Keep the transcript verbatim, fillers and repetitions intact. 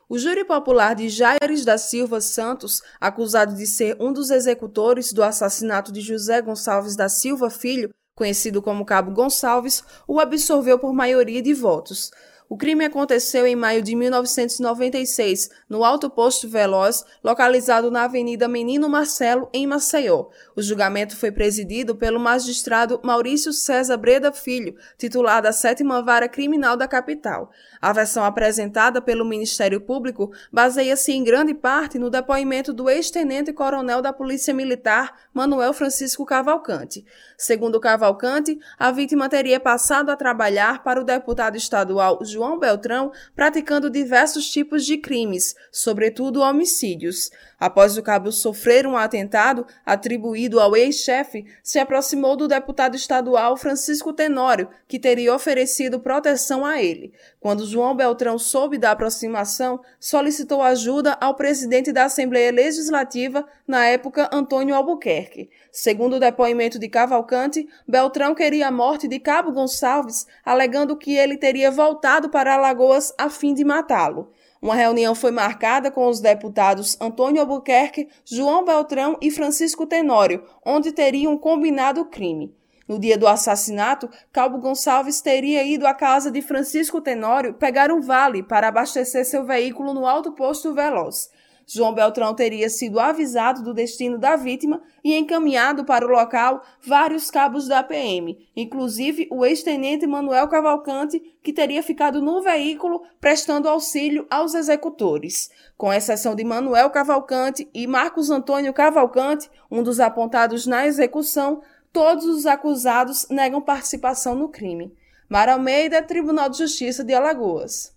O júri popular de Jaires da Silva Santos, acusado de ser um dos executores do assassinato de José Gonçalves da Silva Filho, conhecido como Cabo Gonçalves, o absolveu por maioria de votos. O crime aconteceu em maio de mil novecentos e noventa e seis, no Alto Posto Veloz, localizado na Avenida Menino Marcelo, em Maceió. O julgamento foi presidido pelo magistrado Maurício César Breda Filho, titular da sétima Vara Criminal da capital. A versão apresentada pelo Ministério Público baseia-se em grande parte no depoimento do ex-tenente-coronel da Polícia Militar, Manuel Francisco Cavalcante. Segundo Cavalcante, a vítima teria passado a trabalhar para o deputado estadual João Beltrão, praticando diversos tipos de crimes, sobretudo homicídios. Após o cabo sofrer um atentado atribuído ao ex-chefe, se aproximou do deputado estadual Francisco Tenório, que teria oferecido proteção a ele. Quando João Beltrão soube da aproximação, solicitou ajuda ao presidente da Assembleia Legislativa, na época Antônio Albuquerque. Segundo o depoimento de Cavalcante, Beltrão queria a morte de Cabo Gonçalves, alegando que ele teria voltado para Alagoas a fim de matá-lo. Uma reunião foi marcada com os deputados Antônio Albuquerque, João Beltrão e Francisco Tenório, onde teriam combinado o crime. No dia do assassinato, Cabo Gonçalves teria ido à casa de Francisco Tenório pegar um vale para abastecer seu veículo no Alto Posto Veloz. João Beltrão teria sido avisado do destino da vítima e encaminhado para o local vários cabos da P M, inclusive o ex-tenente Manuel Cavalcante, que teria ficado no veículo prestando auxílio aos executores. Com exceção de Manuel Cavalcante e Marcos Antônio Cavalcante, um dos apontados na execução, todos os acusados negam participação no crime. Mara Almeida, Tribunal de Justiça de Alagoas.